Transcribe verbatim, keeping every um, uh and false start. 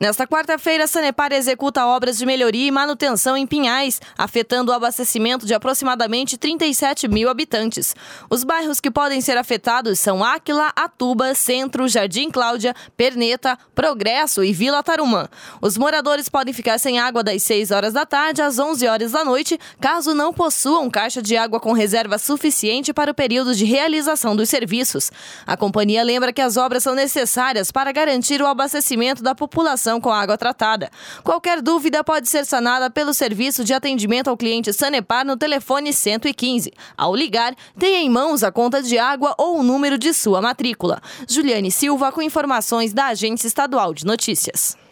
Nesta quarta-feira, a Sanepar executa obras de melhoria e manutenção em Pinhais, afetando o abastecimento de aproximadamente trinta e sete mil habitantes. Os bairros que podem ser afetados são Áquila, Atuba, Centro, Jardim Cláudia, Perneta, Progresso e Vila Tarumã. Os moradores podem ficar sem água das seis horas da tarde às onze horas da noite, caso não possuam caixa de água com reserva suficiente para o período de realização dos serviços. A companhia lembra que as obras são necessárias para garantir o abastecimento da população com água tratada. Qualquer dúvida pode ser sanada pelo serviço de atendimento ao cliente Sanepar no telefone cento e quinze. Ao ligar, tenha em mãos a conta de água ou o número de sua matrícula. Juliane Silva com informações da Agência Estadual de Notícias.